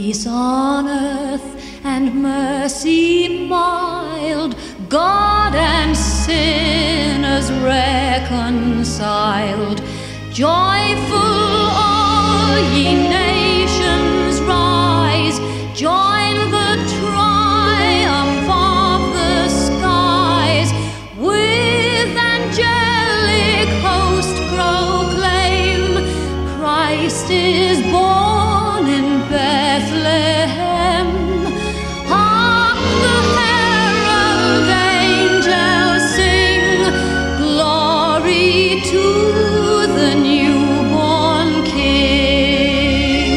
Peace on earth and mercy mild, God and sinners reconciled. Joyful all ye nations rise, join the triumph of the skies. With angelic host proclaim, Christ is born in Bethlehem. Hark, the herald angels sing, glory to the newborn King.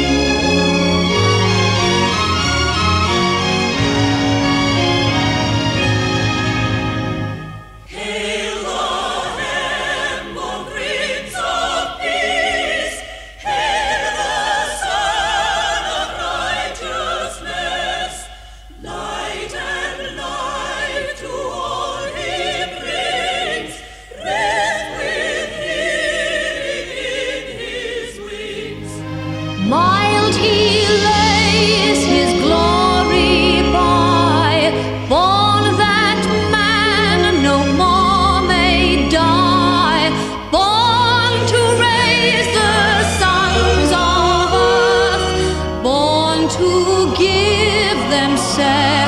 Hail the Lamb, Prince of Peace! Hail the Son of Righteousness! Light and life to all He brings, breath with healing in His wings. Mild He lays His glory by, born that man no more may die, born to raise the sons of earth, born to give them